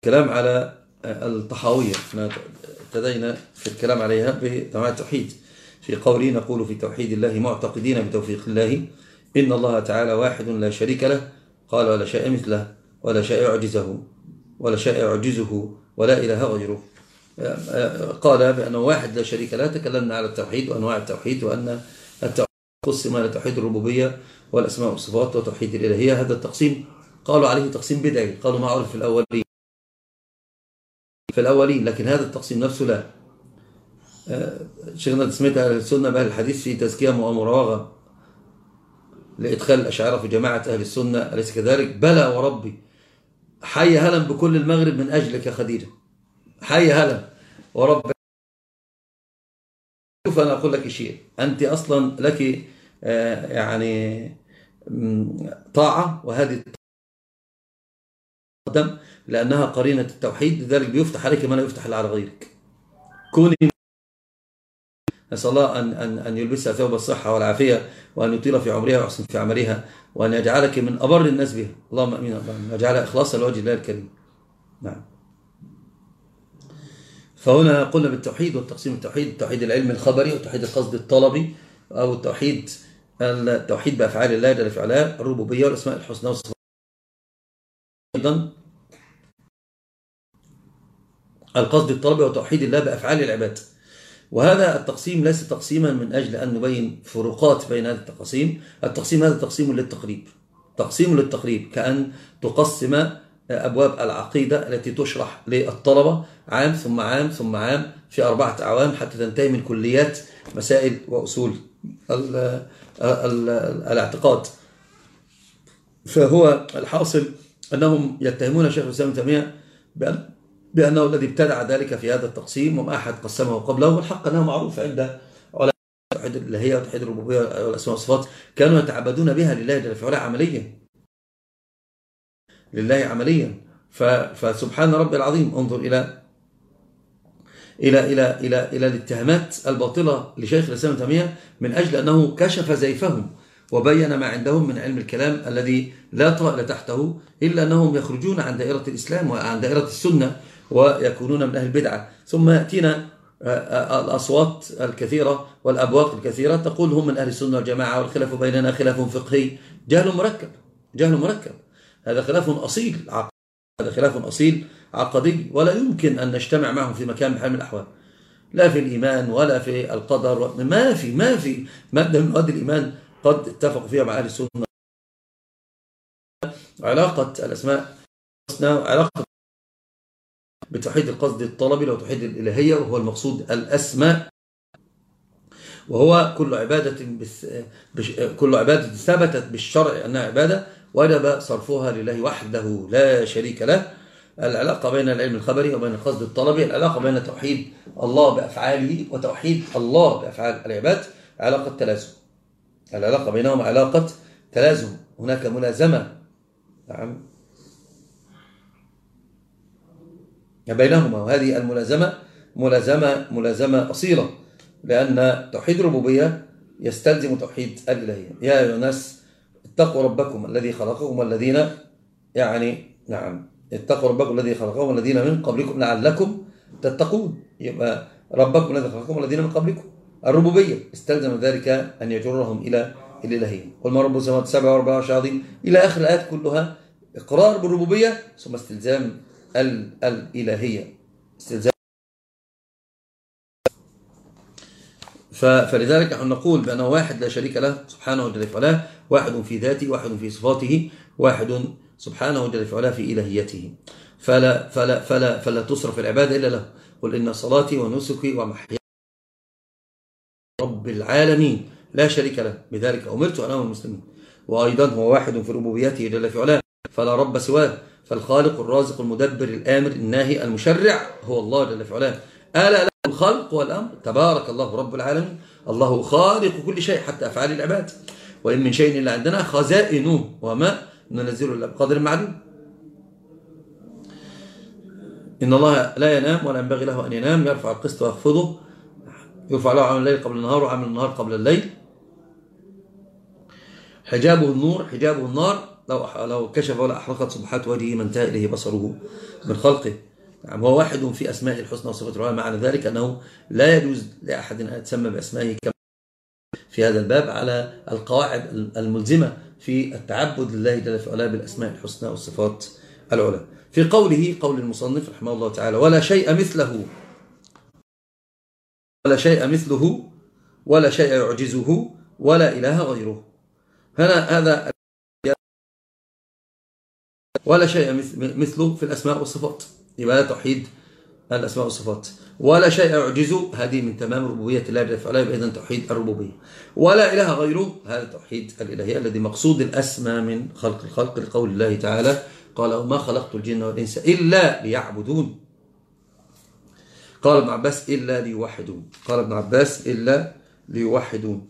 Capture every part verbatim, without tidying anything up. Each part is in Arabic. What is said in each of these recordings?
كلام على الطحاوية. احنا ابتدينا في الكلام عليها بجماعة التوحيد في قوله نقول في توحيد الله معتقدين بتوفيق الله إن الله تعالى واحد لا شريك له، قال ولا شيء مثله ولا شيء يعجزه ولا شيء يعجزه ولا إله غيره. قال بأنه واحد لا شريك له. تكلمنا على التوحيد وأنواع التوحيد، وأن التوحيد قسم إلى توحيد الربوبية والأسماء والصفات وتوحيد الإلهية. هذا التقسيم قالوا عليه تقسيم بدعي، قالوا ما عرف في الأولين في الأولين لكن هذا التقسيم نفسه لا. شيخنا تسمية أهل السنة بأهل الحديث في تزكية ومراوغة لإدخال الأشاعرة في جماعة أهل السنة، أليس كذلك؟ بلى وربي. حي هلا بكل المغرب من أجلك يا خديجة، حي هلا ورب. شوف أنا أقول لك شيء، أنت أصلا لك يعني طاعة، وهذه الطاعة لأنها قرينة التوحيد، لذلك بيفتح عليك ما لا يفتح على غيرك. كوني نسأل الله أن, أن, أن يلبسها ثوب الصحة والعافية، وأن يطيل في عمرها ويحسن في عملها، وأن يجعلك من أبر الناس بها. اللهم أمين. اللهم يجعلها إخلاصا لوجه الله الكريم. نعم. فهنا قلنا بالتوحيد والتقسيم: التوحيد التوحيد العلمي الخبري، والتوحيد القصد الطلبي، أو التوحيد التوحيد بأفعال الله جل في علاه، الربوبية والأسماء الحسنى والصفات. أيضا القصد الطلبي وتوحيد الله بأفعال العباد. وهذا التقسيم ليس تقسيما من أجل أن نبين فروقات بين هذه التقسيم. التقسيم هذا تقسيم للتقريب، تقسيم للتقريب، كأن تقسم أبواب العقيدة التي تشرح للطلبة عام ثم عام ثم عام في أربعة أعوام حتى تنتهي من كليات مسائل وأصول ال ال الاعتقاد. فهو الحاصل أنهم يتهمون شيخ الإسلام ابن تيمية بأنه الذي ابتدع ذلك في هذا التقسيم، وما أحد قسمه قبله. والحق أنه معروف عند علماء التوحيد الإلهية وتوحيد الربوبية والأسماء والصفات، كانوا يتعبدون بها لله جل في علاه عمليا، لله عمليا. فسبحان ربي العظيم. انظر إلى إلى إلى إلى إلى الاتهامات الباطلة لشيخ الإسلام ابن تيمية من أجل أنه كشف زيفهم وبين ما عندهم من علم الكلام الذي لا طائل تحته، إلا أنهم يخرجون عن دائرة الإسلام وعن دائرة السنة ويكونون من أهل البدعة. ثم يأتينا الأصوات الكثيرة والأبواق الكثيرة تقول هم من أهل السنة والجماعة، والخلاف بيننا خلاف فقهي. جهل مركب، جهل مركب. هذا خلاف أصيل عقدي، هذا خلاف أصيل عقدي، ولا يمكن أن نجتمع معهم في مكان بحال من الأحوال، لا في الإيمان ولا في القدر. ما في ما في مادة من مواد الإيمان قد اتفقوا فيها مع أهل السنة. علاقة الأسماء الحسنى، علاقة بتوحيد القصد الطلبي لو توحيد الإلهية، وهو المقصود الأسماء، وهو كل عبادة بش... كل عبادة ثبتت بالشرع أنها عبادة وجب صرفها لله وحده لا شريك له. العلاقة بين العلم الخبري وبين القصد الطلبي، العلاقة بين توحيد الله بأفعاله وتوحيد الله بأفعال العباد علاقة تلازم. العلاقة بينهم علاقة تلازم، هناك ملازمة نعم بينهما، وهذه الملازمة ملازمة ملازمة أصيلة، لأن توحيد الربوبية يستلزم توحيد الإلهية. يا أيها الناس اتقوا ربكم الذي خلقكم والذين يعني نعم اتقوا ربكم الذي خلقكم والذين من قبلكم لعلكم تتقون. يبقى ربكم الذي خلقكم والذين من قبلكم، الربوبية استلزم ذلك أن يجرهم إلى الإلهية. قل ما رب السماوات السبع ورب العرش العظيم إلى آخر الآيات، كلها إقرار بالربوبية ثم استلزام الإلهية، استلزام. فلذلك نحن نقول بأنه واحد لا شريك له سبحانه وجل في علاه، واحد في ذاته، واحد في صفاته، واحد سبحانه وجل في علاه في إلهيته. فلا, فلا, فلا, فلا تصرف العبادة إلا له. قل إن صلاتي ونسكي ومحياي رب العالمين لا شريك له بذلك أمرت أنا والمسلمين. وأيضا هو واحد في ربوبيته جل في علاه، فلا رب سواه. فالخالق الرازق المدبر الآمر الناهي المشرع هو الله جل في علاه. ألا له الخلق والأمر، تبارك الله رب العالمين. الله خالق كل شيء حتى أفعال العباد. وإن من شيء إلا عندنا خزائنه وما ننزله إلا بقدر معلوم. إن الله لا ينام ولا ينبغي له أن ينام، يرفع القسط ويخفضه، يرفع له عمل الليل قبل النهار وعمل النهار قبل الليل. حجابه النور، حجابه النار، لو لو كشف ولا أحرقت سبحات وجهه ما انتهى إليه بصره من خلقه. يعني هو واحد في أسماء الحسنى وصفات العلى، معنى ذلك أنه لا يجوز لأحد أن يتسمى بأسمائه كما في هذا الباب على القواعد الملزمة في التعبد لله جل في علاه بالأسماء الحسنى والصفات العلى. في قوله قول المصنف رحمه الله تعالى: ولا شيء مثله ولا شيء مثله ولا شيء يعجزه ولا إله غيره. هنا هذا ولا شيء مثله في الأسماء والصفات، يبقى توحيد الأسماء والصفات. ولا شيء يعجزه، هذه من تمام ربوبية الله جل وعلا، يبقى إذن توحيد الربوبية. ولا إله غيره، هذا توحيد الإلهية الذي مقصود الأسمى من خلق الخلق، لقول الله تعالى: قال وما خلقت الجن والإنس إلا ليعبدون. قال ابن عباس: إلا ليوحدون. قال ابن عباس: إلا ليوحدون.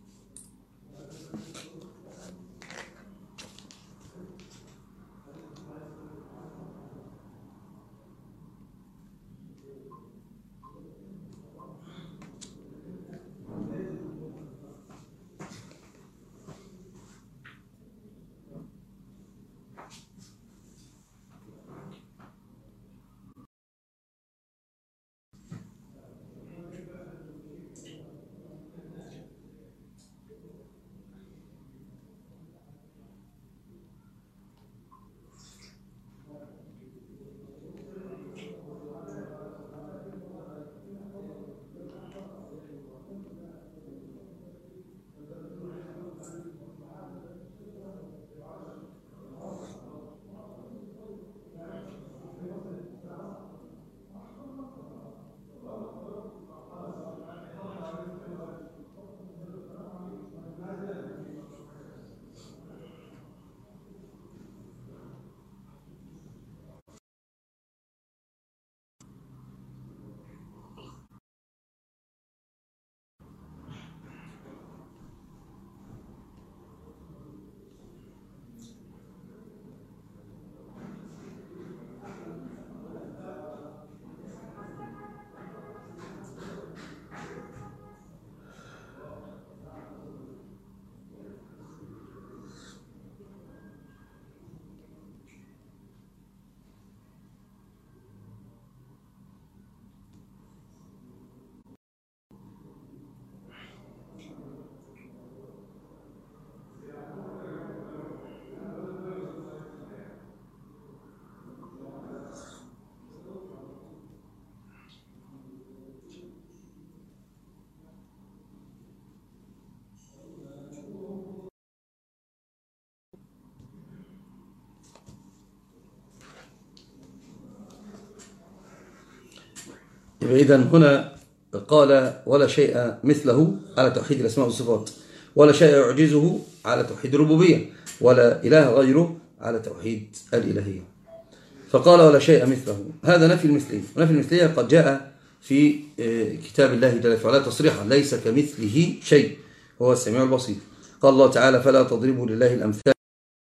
إذن هنا قال: ولا شيء مثله على توحيد الأسماء والصفات، ولا شيء يعجزه على توحيد الربوبية، ولا إله غيره على توحيد الإلهية. فقال: ولا شيء مثله، هذا نفي المثلية. ونفي المثلية قد جاء في كتاب الله جل وعلا تصريحا: ليس كمثله شيء هو السميع البصير. قال الله تعالى: فلا تضربوا لله الأمثال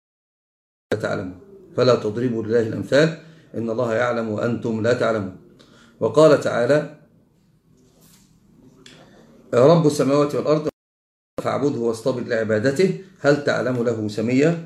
لا تعلمون. فلا تضربوا لله الأمثال إن الله يعلم وأنتم لا تعلمون. وقال تعالى: رب السماوات والأرض فاعبده واصطبر لعبادته هل تعلم له سميا.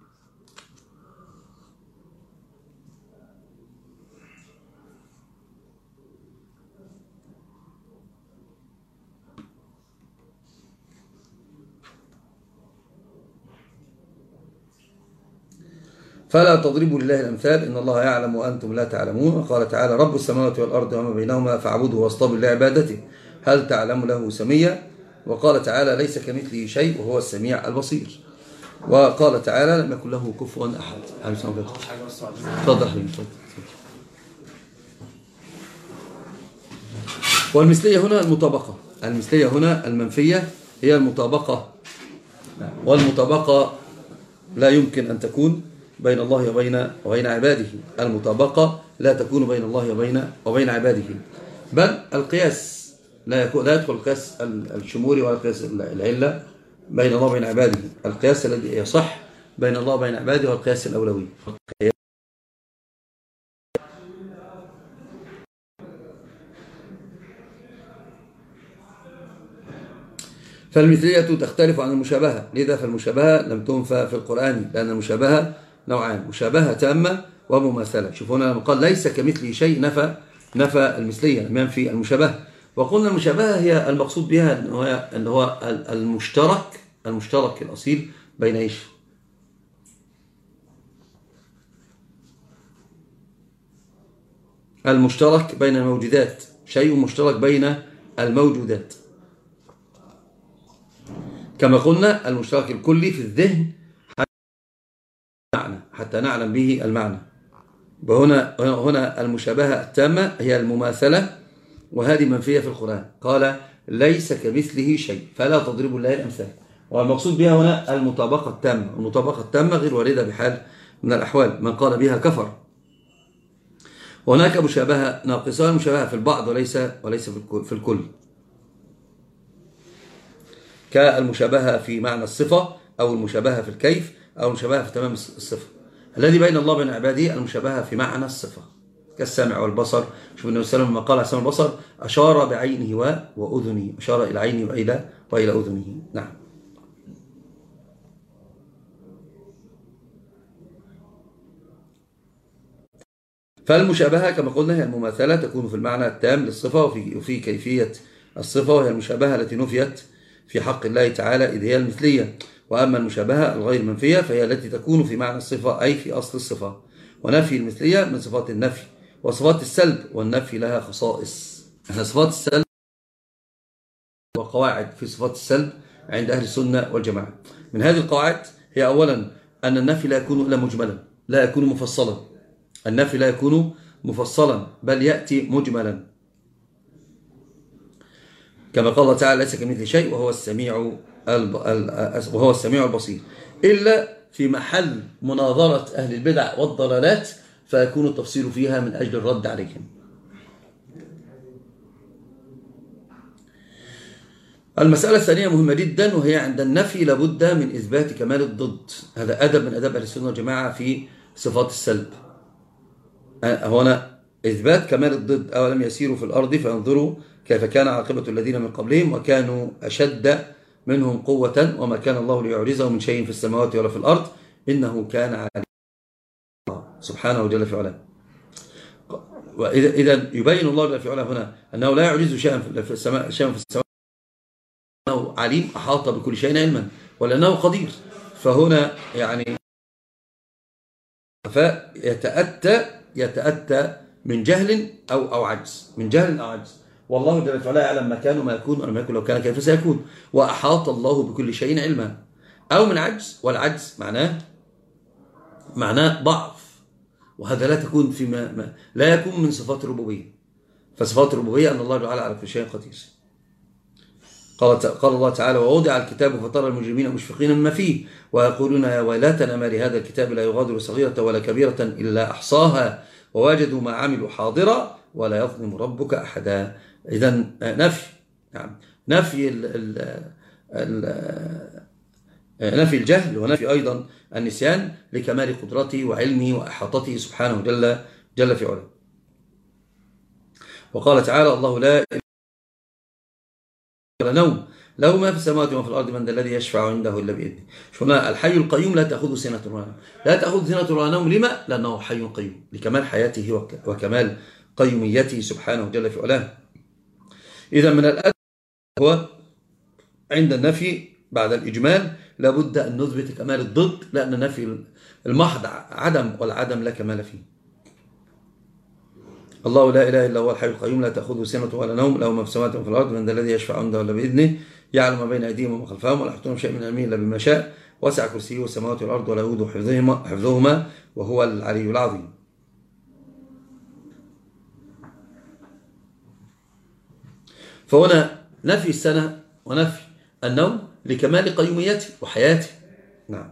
فلا تضربوا لله الأمثال إن الله يعلم وأنتم لا تعلمون. وقال تعالى: رب السماوات والأرض وما بينهما فاعبده واصطبر لعبادته هل تعلم له سميا. وقال تعالى: ليس كمثله شيء وهو السميع البصير. وقال تعالى: لم يكن له كفوا أحد. تفضل حبيبي. والمثلية هنا المطابقة، المثلية هنا المنفية هي المطابقة، والمطابقة لا يمكن أن تكون بين الله وبين وبين عباده. المطابقة لا تكون بين الله وبين وبين عباده، بل القياس لا يكون لا يدخل القياس الشمولي ولا القياس العلة بين الله وبين عباده. القياس الذي يصح بين الله وبين عباده هو القياس الأولوي. فالمثلية تختلف عن المشابهة، لذا فالمشابهة لم تنفى في القرآن، لأن المشابهة نوعان: مشابهة تامة ومماثلة. شوفوا هنا لما قال ليس كمثله شيء نفى نفى المثلية، لم ينفي المشابهة. وقلنا المشابهة هي المقصود بها اللي هو المشترك المشترك الأصيل بين ايش؟ المشترك بين الموجودات، شيء مشترك بين الموجودات، كما قلنا المشترك الكلي في الذهن حتى, حتى نعلم به المعنى. وهنا هنا المشابهة التامة هي المماثلة، وهذه منفية في القرآن. قال ليس كمثله شيء فلا تضربوا الله الأمثال. والمقصود بها هنا المطابقة التامة. المطابقة التامة غير واردة بحال من الأحوال، من قال بها كفر. وهناك مشابهة ناقصة، مشابهة في البعض وليس وليس في الكل، كالمشابهة في معنى الصفة، أو المشابهة في الكيف، أو المشابهة في تمام الصفة. الذي بين الله وبين عباده المشابهة في معنى الصفة، كالسمع والبصر. شوف النبي صلى الله عليه وسلم لما قال على السمع والبصر أشار بعينه وأذنه، أشار إلى عينه وإلى وإلى أذنه. نعم. فالمشابهة كما قلنا هي المماثلة، تكون في المعنى التام للصفة وفي, وفي كيفية الصفة، وهي المشابهة التي نفيت في حق الله تعالى إذ هي المثلية. وأما المشابهة الغير منفية فهي التي تكون في معنى الصفة أي في أصل الصفة. ونفي المثلية من صفات النفي وصفات السلب، والنفي لها خصائص. احنا صفات السلب وقواعد في صفات السلب عند أهل السنة والجماعة. من هذه القواعد هي أولا أن النفي لا يكون إلا مجملا، لا يكون مفصلا. النفي لا يكون مفصلا بل يأتي مجملا، كما قال الله تعالى ليس كمثله شيء وهو السميع وهو السميع البصير، إلا في محل مناظرة أهل البدع والضلالات فيكون التفصيل فيها من أجل الرد عليهم. المسألة الثانية مهمة جدا، وهي عند النفي لابد من إثبات كمال الضد. هذا أدب من أدب أهل السنة والجماعة في صفات السلب. هنا إثبات كمال الضد. أولم يسيروا في الأرض فينظروا كيف كان عاقبة الذين من قبلهم وكانوا أشد منهم قوة وما كان الله ليعجزه من شيء في السماوات ولا في الأرض إنه كان عليم سبحانه جل في علاه. وإذا يبين الله جل في علاه هنا أنه لا يعجز شيئا في السماء شيئا في السماوات، أنه عليم أحاط بكل شيء علما، ولأنه قدير. فهنا يعني فيتأتى يتأتى من جهل أو أو عجز، من جهل أو عجز. والله جل وعلا يعلم ما كان وما يكون ولم يكن لو كان كيف سيكون، وأحاط الله بكل شيء علما. أو من عجز، والعجز معناه معناه ضعف، وهذا لا تكون فيما ما لا يكون من صفات الربوبية. فصفات الربوبية أن الله تعالى على كل شيء قدير. قال قال الله تعالى ووضع الكتاب فترى المجرمين مشفقين مما فيه ويقولون يا ويلتنا ما لهذا الكتاب لا يغادر صغيرة ولا كبيرة إلا أحصاها ووجدوا ما عملوا حاضرا ولا يظلم ربك أحدا. إذن نفي نعم نفي ال ال نفي الجهل، ونفي أيضا النسيان لكمال قدرته وعلمه وإحاطته سبحانه جل جل في علاه. وقال تعالى الله لا إله ولا نوم له ما في السماوات وما في الأرض من ذا الذي يشفع عنده إلا بإذنه. شوفنا الحي القيوم لا تأخذه سنة ولا نوم، لا تأخذ سنة ولا نوم. لما؟ لأنه حي قيوم لكمال حياته وكمال قيوميته سبحانه جل في علاه. إذا من الأدب هو عند النفي بعد الإجمال لابد أن نثبت كمال الضد، لأن النفي المحض عدم، والعدم لا كمال فيه. الله لا إله إلا هو الحي القيوم لا تأخذه سنة ولا نوم له ما في السماوات وما في الأرض من ذا الذي يشفع عنده إلا بإذنه يعلم ما بين أيديهم وما خلفهم ولا يحيطون بشيء من علمه إلا بما شاء وسع كرسيه السماوات والأرض ولا يؤوده حفظهما حفظهما وهو العلي العظيم. فهنا نفي السنة ونفي النوم لكمال قيوميته وحياته. نعم.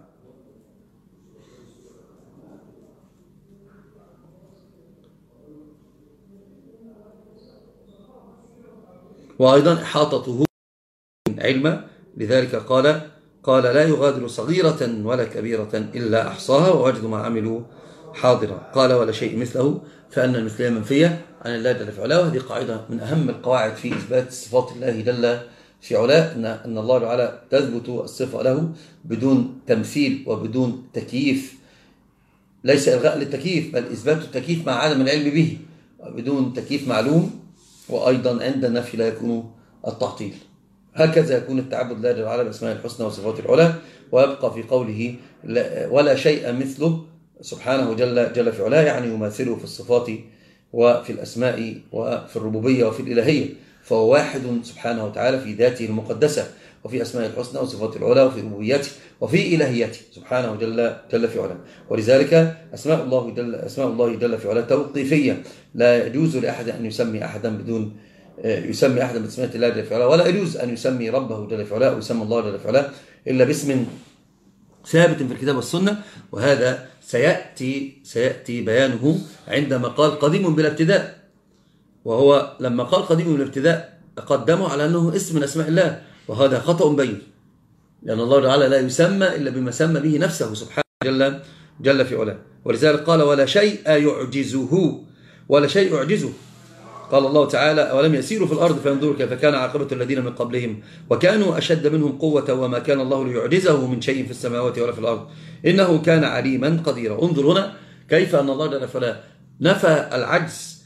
وأيضا إحاطته علما، لذلك قال قال لا يغادر صغيرة ولا كبيرة إلا أحصاها ووجدوا ما عملوا حاضرا. قال ولا شيء مثله، فأن المثلية منفية عن الله جل في علاه. وهذه قاعدة من أهم القواعد في إثبات صفات الله جل في علاه أن أن الله تعالى تثبت الصفة له بدون تمثيل وبدون تكييف، ليس إلغاء للتكييف بل إثبات التكييف مع عدم العلم به، بدون تكييف معلوم، وأيضا عند النفي لا يكون التعطيل. هكذا يكون التعبد لله جل وعلا بأسماء الحسنى وصفات العلى. ويبقى في قوله ولا شيء مثله سبحانه جل, جل في علاه، يعني يماثله في الصفات وفي الأسماء وفي الربوبية وفي الإلهية، فهو واحد سبحانه وتعالى في ذاته المقدسة وفي أسماء الحسنى وصفات العلى وفي ربوبيته وفي إلهيته سبحانه جل, جل في علاه. ولذلك أسماء الله جل, أسماء الله جل في علاه توقيفية، لا يجوز لأحد أن يسمي أحدا بدون يسمي أحدا باسماء الله جل في علاه، ولا يجوز أن يسمي ربه جل في علاه أو يسمى الله جل في علاه إلا باسم ثابت في الكتاب والسنة. وهذا سيأتي سيأتي بيانه عندما قال قديم بلا ابتداء، وهو لما قال قديم بلا ابتداء قدمه على أنه اسم من أسماء الله، وهذا خطأ بين، لأن الله تعالى لا يسمى إلا بما سمى به نفسه سبحانه جل, جل في علاه. ولذلك قال ولا شيء يعجزه، ولا شيء يعجزه. قال الله تعالى أولم يسيروا في الأرض فينظروا كيف كان عاقبة الذين من قبلهم وكانوا أشد منهم قوة وما كان الله ليعجزه من شيء في السماوات ولا في الأرض إنه كان عليما قديرا. انظر هنا كيف أن الله جل وعلا نفى العجز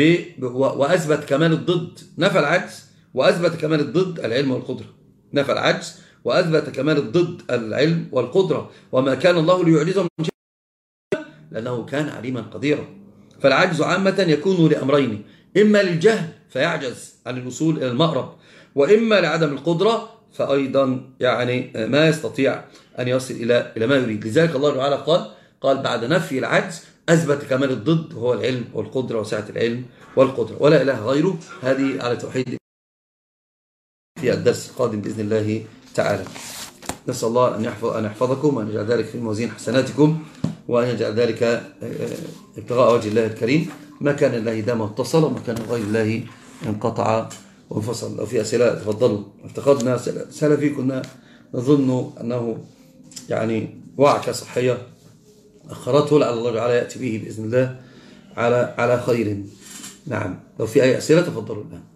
وأثبت كمال الضد، نفى العجز وأثبت كمال الضد العلم والقدرة، نفى العجز وأثبت كمال الضد العلم والقدرة، وما كان الله ليعجزه من شيء لأنه كان عليما قديرا. فالعجز عامة يكون لأمرين، إما للجهل فيعجز عن الوصول إلى المأرب، وإما لعدم القدرة فأيضا يعني ما يستطيع أن يصل إلى إلى ما يريد. لذلك الله تعالى قال قال بعد نفي العجز أثبت كمال الضد وهو العلم والقدرة وسعة العلم والقدرة، ولا إله غيره. هذه على توحيد في الدرس القادم بإذن الله تعالى. نسأل الله أن يحفظ أن يحفظكم وأن يجعل ذلك في موازين حسناتكم، وأن يجعل ذلك ابتغاء وجه الله الكريم. ما كان الله دام اتصل، وما كان غير الله انقطع وانفصل. لو في أسئلة تفضلوا. افتقدنا سلفي كنا نظن أنه يعني وعكة صحية أخرته، لعل الله تعالى يأتي به بإذن الله على على خير. نعم، لو في أي أسئلة تفضلوا الآن.